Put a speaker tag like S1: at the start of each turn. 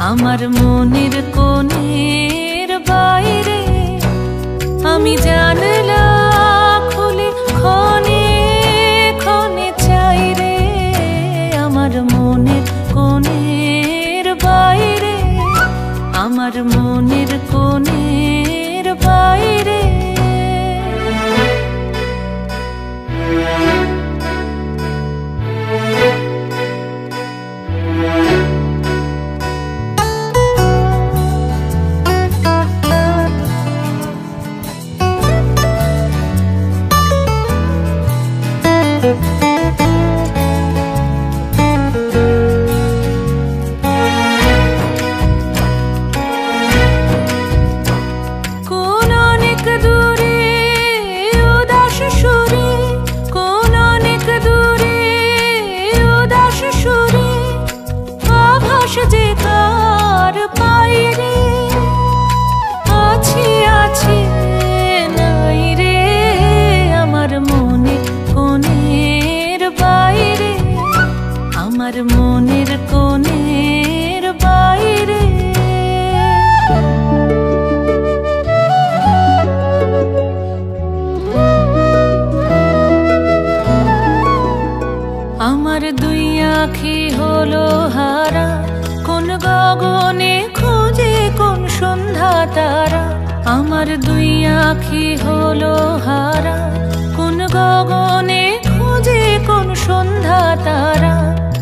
S1: আমার মনের কোণের বাইরে আমি জানলা খুলে ক্ষণে ক্ষণে চাই রে। আমার মনের কোণের বাইরে, আমার মনের কোণের বাইরে। যে কার পাইরে আছি আছি নাই রে। আমার মনের কোণের বাইরে, আমার মনের কোণের বাইরে। আমার দুই আঁখি হলো হারা, কোন গগনে খুঁজে কোন সন্ধ্যা তারা। আমার দুই আঁখি হলো হারা, কোন গগনে খুঁজে কোন সন্ধ্যা তারা।